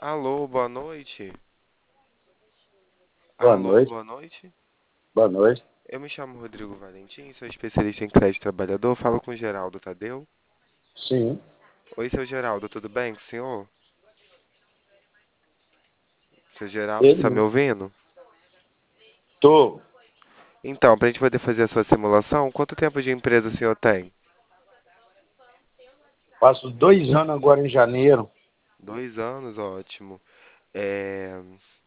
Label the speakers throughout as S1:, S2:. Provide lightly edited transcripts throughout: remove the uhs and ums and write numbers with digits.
S1: Alô, boa noite.
S2: Boa
S1: Alô,
S2: noite,
S1: boa noite.
S2: boa noite.
S1: Eu me chamo Rodrigo Valentim, sou especialista em crédito trabalhador. Falo com o Geraldo Tadeu.
S2: Sim,
S1: Oi, seu Geraldo, tudo bem com o senhor? Seu Geraldo,
S2: ele
S1: está me
S2: mesmo.
S1: ouvindo?
S2: Tô,
S1: Então, para a gente poder fazer a sua simulação, quanto tempo de empresa o senhor tem?
S2: faço 2 anos agora em janeiro.
S1: 2 anos, ótimo. É...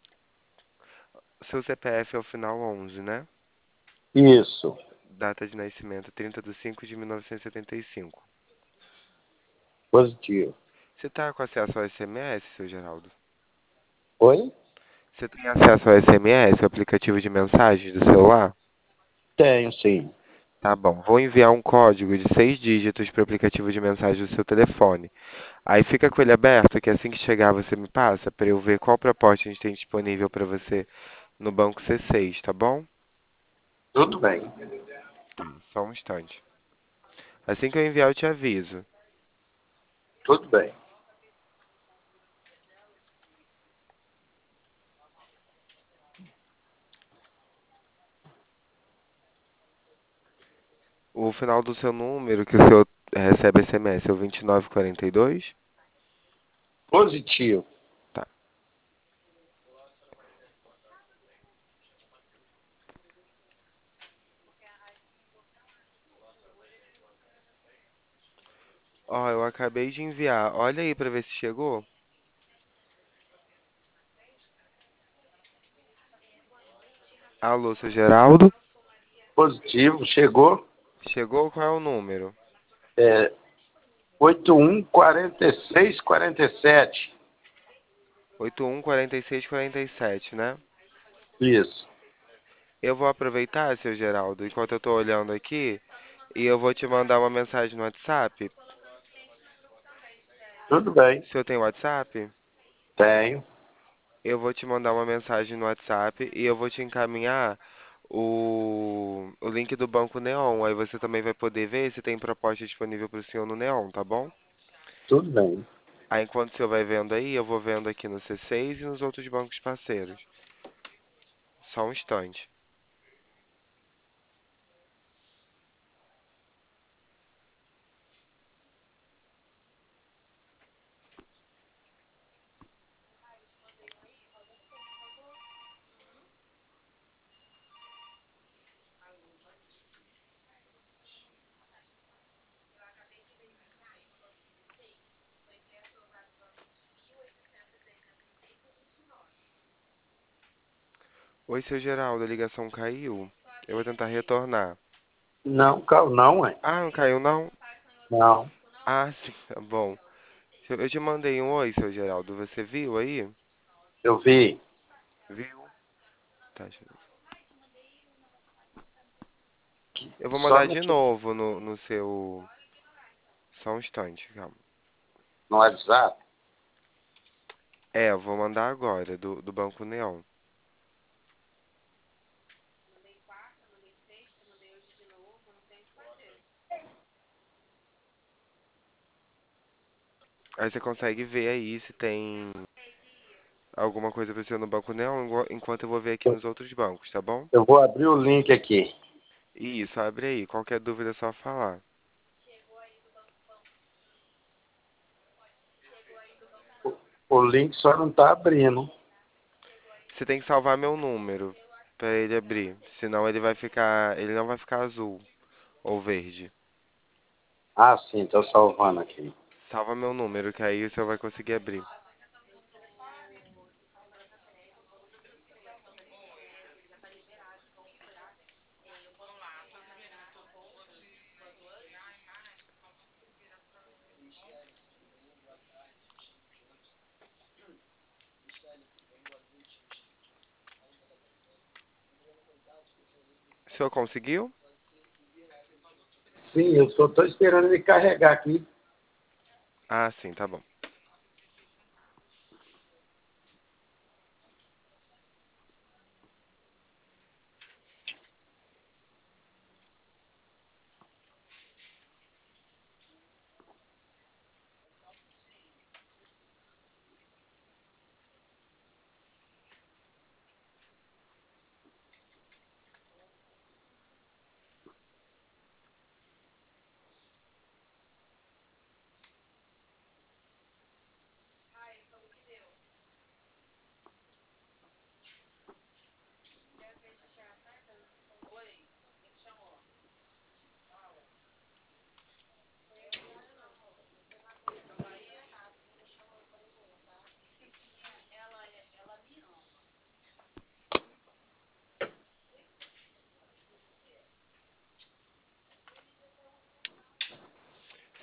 S1: Seu CPF é o final 11, né?
S2: Isso,
S1: Data de nascimento 30/5/1975.
S2: positivo.
S1: Você está com acesso ao SMS, seu Geraldo?
S2: Oi?
S1: Você tem acesso ao SMS, o aplicativo de mensagens do celular?
S2: Tenho, sim.
S1: Tá bom. Vou enviar um código de 6 dígitos para o aplicativo de mensagem do seu telefone. Aí fica com ele aberto, que assim que chegar você me passa para eu ver qual proposta a gente tem disponível para você no banco C6, tá bom?
S2: Tudo bem,
S1: Só um instante. Assim que eu enviar, eu te aviso.
S2: tudo bem.
S1: O final do seu número que o senhor recebe SMS é o 2942?
S2: Positivo.
S1: Tá. Ó, eu acabei de enviar. Olha aí para ver se chegou. Alô, seu Geraldo?
S2: Positivo, chegou.
S1: Chegou? Qual é o número?
S2: É 814647.
S1: 814647, né?
S2: Isso,
S1: Eu vou aproveitar, seu Geraldo, enquanto eu tô olhando aqui, e eu vou te mandar uma mensagem no WhatsApp.
S2: tudo bem.
S1: O senhor tem WhatsApp?
S2: Tenho,
S1: Eu vou te mandar uma mensagem no WhatsApp e eu vou te encaminhar o link do Banco Neon. Aí você também vai poder ver se tem proposta disponível para o senhor no Neon, tá bom?
S2: tudo bem.
S1: Aí enquanto o senhor vai vendo aí, eu vou vendo aqui no C6 e nos outros bancos parceiros. Só um instante. Oi, seu Geraldo, a ligação caiu. Eu vou tentar retornar.
S2: Não, calma, não, é?
S1: Ah, não caiu não?
S2: Não,
S1: Ah, sim, tá bom. Eu te mandei um oi, seu Geraldo. Você viu aí?
S2: eu vi.
S1: Viu? Tá, eu vou
S2: Só
S1: mandar
S2: no,
S1: de novo no seu. Só um instante, calma.
S2: no WhatsApp.
S1: É, eu vou mandar agora, do Banco Neon. Aí você consegue ver aí se tem alguma coisa pra você no Banco Neon, enquanto eu vou ver aqui
S2: Eu,
S1: nos outros bancos, tá bom?
S2: eu vou abrir o link aqui.
S1: Isso, abre aí. Qualquer dúvida é só falar.
S2: O link só não está abrindo.
S1: Você tem que salvar meu número pra ele abrir. Senão ele vai ficar. Ele não vai ficar azul ou verde.
S2: Ah, sim, estou salvando aqui.
S1: Salva meu número, que aí você vai conseguir abrir. O senhor conseguiu?
S2: Sim, eu só estou esperando ele carregar aqui.
S1: Ah, sim, tá bom.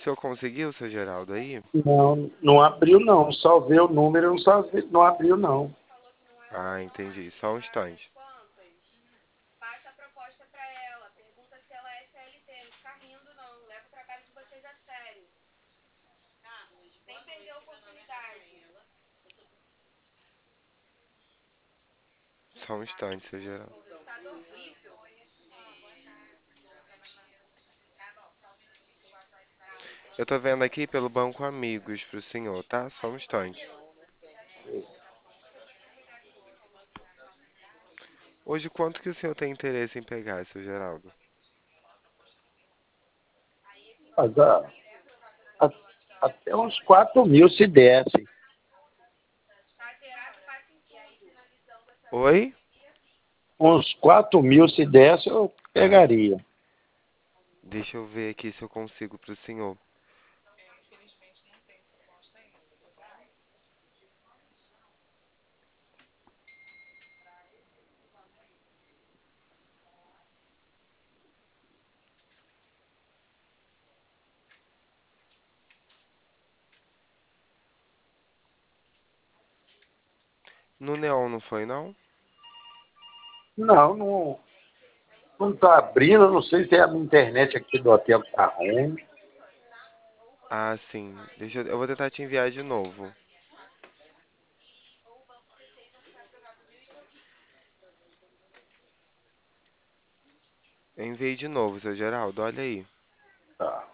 S1: senhor conseguiu, seu Geraldo, aí?
S2: Não, não abriu não. Só vê o número, não, não abriu não.
S1: Ah, entendi. Só um instante. Só um instante, seu Geraldo. Eu tô vendo aqui pelo Banco Amigos pro senhor, tá? Só um instante. Hoje, quanto que o senhor tem interesse em pegar, seu Geraldo?
S2: Mas, a- até uns 4.000 se desse.
S1: Oi?
S2: Uns 4.000 se desse, eu
S1: Ah,
S2: pegaria.
S1: deixa eu ver aqui se eu consigo pro senhor. No Neon não foi, não?
S2: Não, não, não está abrindo. Não sei se é a minha internet aqui do hotel que está ruim.
S1: Ah, sim. Eu vou tentar te enviar de novo. Eu enviei de novo, seu Geraldo, olha aí.
S2: Tá.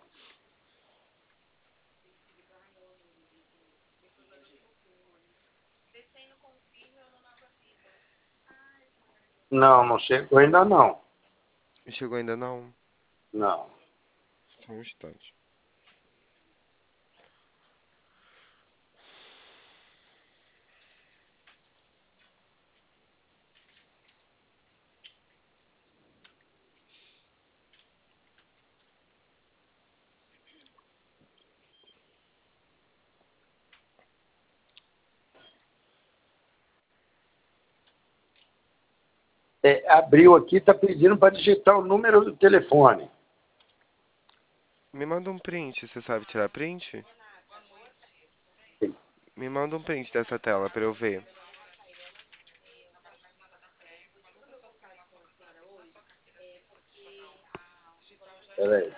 S2: Não, não chegou ainda não.
S1: Não chegou ainda não?
S2: Não.
S1: Só um instante.
S2: É, abriu aqui, está pedindo para digitar o número do telefone.
S1: Me manda um print, você sabe tirar print? Me manda um print dessa tela pra eu ver.
S2: Peraí.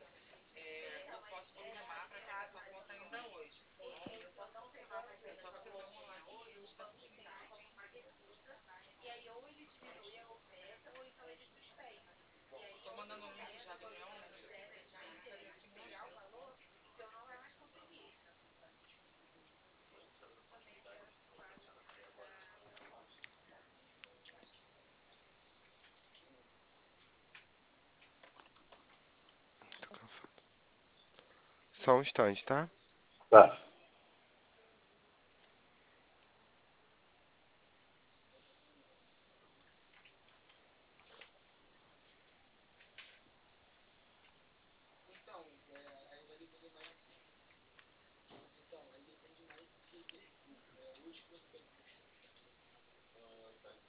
S1: Tô cansado. Só um instante, tá?
S2: Tá.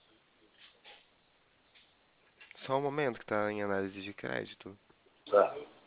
S1: Só um momento que tá em análise de crédito.
S2: Tá.